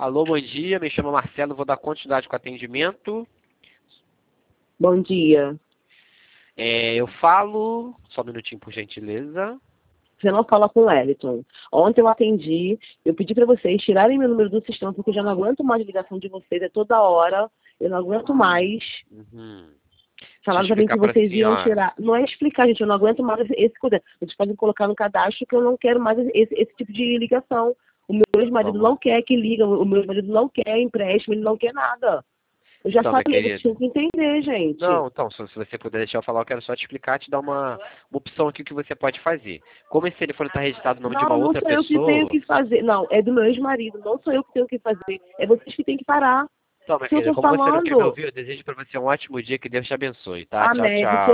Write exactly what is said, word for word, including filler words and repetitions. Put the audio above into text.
Alô, bom dia, me chamo Marcelo, vou dar continuidade com o atendimento. Bom dia. É, eu falo, só um minutinho por gentileza. Você não fala com o Wellington. Ontem eu atendi, eu pedi para vocês tirarem meu número do sistema, porque eu já não aguento mais a ligação de vocês, é toda hora, eu não aguento mais. Uhum. Falaram Deixa eu pra mim explicar que pra vocês iam senhora. tirar. Não é explicar, gente, eu não aguento mais esse, esse coisa. Vocês podem colocar no cadastro que eu não quero mais esse, esse tipo de ligação. O meu ex-marido Vamos. não quer que liga, o meu ex-marido não quer empréstimo, ele não quer nada. Eu já Então, minha falei, vocês querida. tinham que entender, gente. Não, então, se se você puder deixar eu falar, eu quero só te explicar, te dar uma, uma opção aqui que você pode fazer. Como esse telefone está registrado no nome de uma Não, não outra sou eu que tenho pessoa. que fazer. Não, é do meu ex-marido. Não sou eu que tenho que fazer. É vocês que têm que parar. Então, minha Se eu querida, tô como você não quer me falando, ouvir, eu desejo pra você um ótimo dia, que Deus te abençoe, tá? Tchau, amém. Porque tchau.